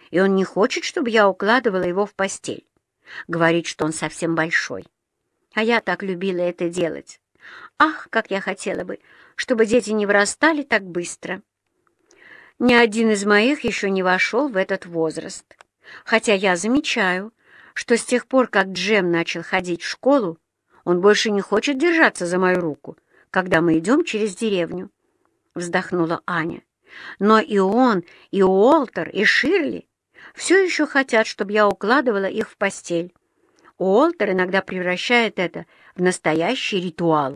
и он не хочет, чтобы я укладывала его в постель. Говорит, что он совсем большой. А я так любила это делать. Ах, как я хотела бы, чтобы дети не вырастали так быстро. Ни один из моих еще не вошел в этот возраст. Хотя я замечаю, что с тех пор, как Джем начал ходить в школу, он больше не хочет держаться за мою руку, когда мы идем через деревню. Вздохнула Аня. Но и он, и Уолтер, и Ширли все еще хотят, чтобы я укладывала их в постель. Уолтер иногда превращает это в настоящий ритуал.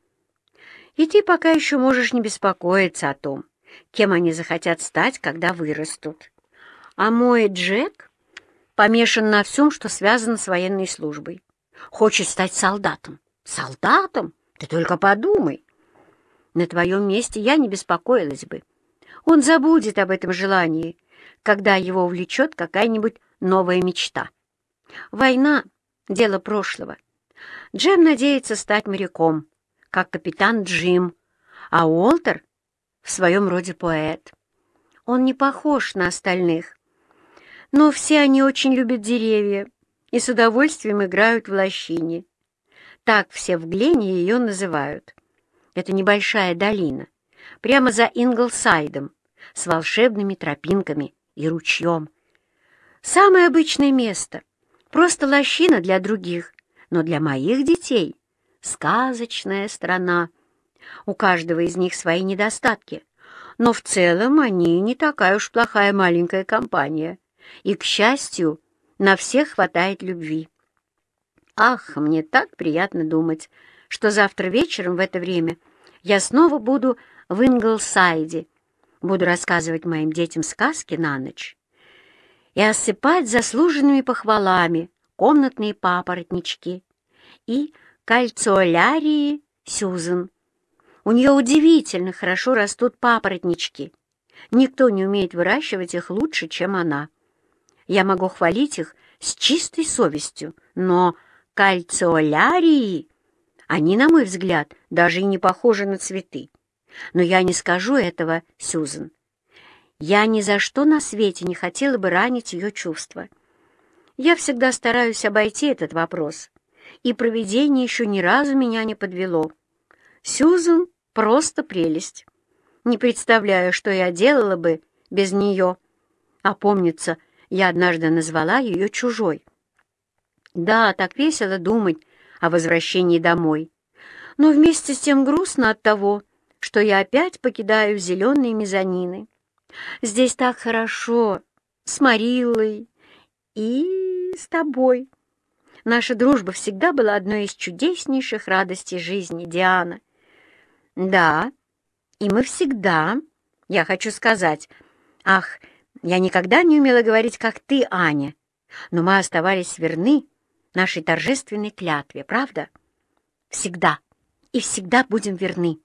И ты пока еще можешь не беспокоиться о том, кем они захотят стать, когда вырастут. А мой Джек помешан на всем, что связано с военной службой. Хочет стать солдатом. Солдатом? Ты только подумай. На твоем месте я не беспокоилась бы. Он забудет об этом желании, когда его увлечет какая-нибудь новая мечта. Война — дело прошлого. Джем надеется стать моряком, как капитан Джим, а Уолтер в своем роде поэт. Он не похож на остальных, но все они очень любят деревья и с удовольствием играют в лощине. Так все в Глене ее называют. Это небольшая долина, прямо за Инглсайдом, с волшебными тропинками и ручьем. Самое обычное место, просто лощина для других, но для моих детей — сказочная страна. У каждого из них свои недостатки, но в целом они не такая уж плохая маленькая компания, и, к счастью, на всех хватает любви. Ах, мне так приятно думать, что завтра вечером в это время я снова буду в Инглсайде, буду рассказывать моим детям сказки на ночь и осыпать заслуженными похвалами комнатные папоротнички и кальциолярии Сьюзен. У нее удивительно хорошо растут папоротнички. Никто не умеет выращивать их лучше, чем она. Я могу хвалить их с чистой совестью, но кальциолярии, они, на мой взгляд, даже и не похожи на цветы. Но я не скажу этого Сьюзен. Я ни за что на свете не хотела бы ранить ее чувства. Я всегда стараюсь обойти этот вопрос, и провидение еще ни разу меня не подвело. Сьюзен просто прелесть. Не представляю, что я делала бы без нее. А помнится, я однажды назвала ее чужой. Да, так весело думать о возвращении домой. Но вместе с тем грустно от того, что я опять покидаю зеленые мезонины. Здесь так хорошо, с Мариллой и с тобой. Наша дружба всегда была одной из чудеснейших радостей жизни, Диана. Да, и мы всегда, я хочу сказать, ах, я никогда не умела говорить, как ты, Аня, но мы оставались верны нашей торжественной клятве, правда? Всегда и всегда будем верны.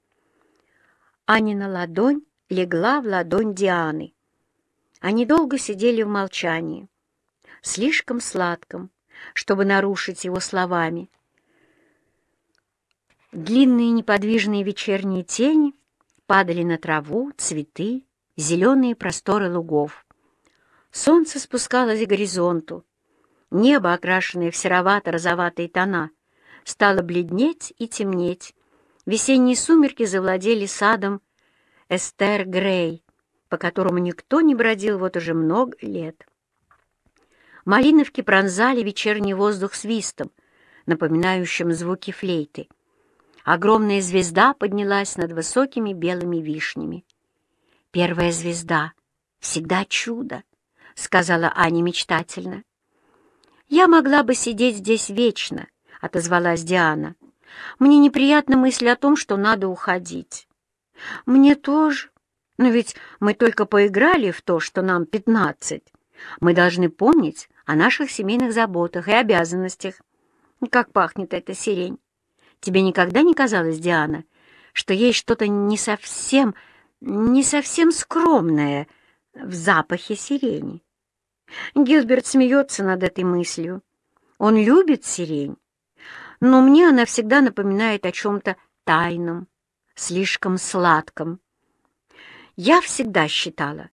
Анина ладонь легла в ладонь Дианы. Они долго сидели в молчании, слишком сладком, чтобы нарушить его словами. Длинные неподвижные вечерние тени падали на траву, цветы, зеленые просторы лугов. Солнце спускалось к горизонту. Небо, окрашенное в серовато-розоватые тона, стало бледнеть и темнеть. Весенние сумерки завладели садом Эстер Грей, по которому никто не бродил вот уже много лет. Малиновки пронзали вечерний воздух свистом, напоминающим звуки флейты. Огромная звезда поднялась над высокими белыми вишнями. «Первая звезда — всегда чудо», — сказала Аня мечтательно. «Я могла бы сидеть здесь вечно», — отозвалась Диана. «Мне неприятна мысль о том, что надо уходить». «Мне тоже. Но ведь мы только поиграли в то, что нам 15. Мы должны помнить о наших семейных заботах и обязанностях. Как пахнет эта сирень! Тебе никогда не казалось, Диана, что есть что-то не совсем скромное в запахе сирени?» Гилберт смеется над этой мыслью. Он любит сирень, но мне она всегда напоминает о чем-то тайном, слишком сладком. Я всегда считала,